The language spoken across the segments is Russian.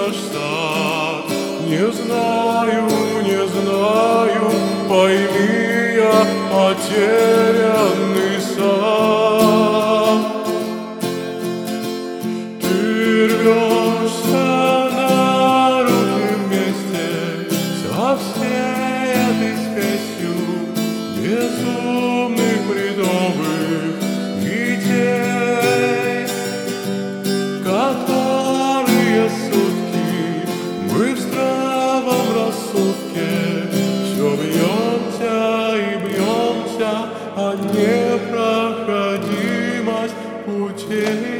наш сад. Не знаю, не знаю, пойми я, потерянный сад. Ты рвешься на руки вместе со всей этой спесью безумных бредовых идей, которые сутки мы в здравом рассудке все бьемся и бьемся о непроходимость путей.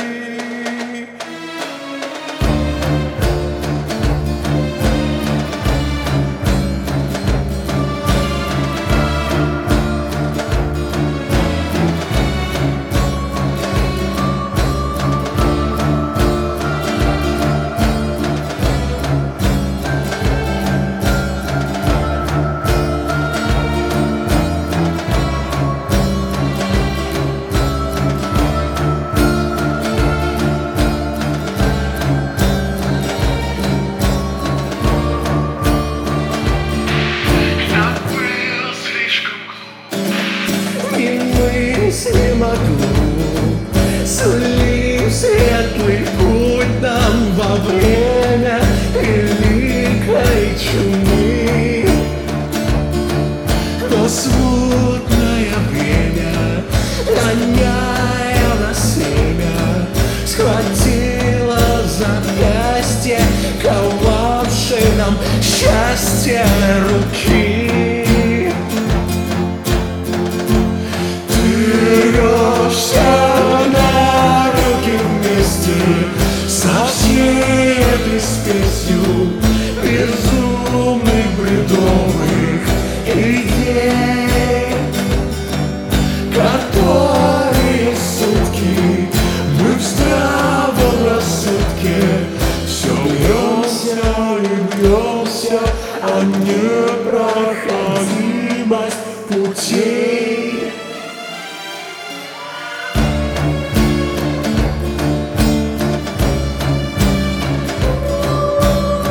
Не могу сулить светлый путь нам во время великой чумы, но смутное время, гоняя на семя, схватило запястье, ковавшей нам счастье руки. На руки вместе со всей этой спесью безумных бредовых идей, которые сутки мы в здравом рассудке все бьемся и бьемся о ней.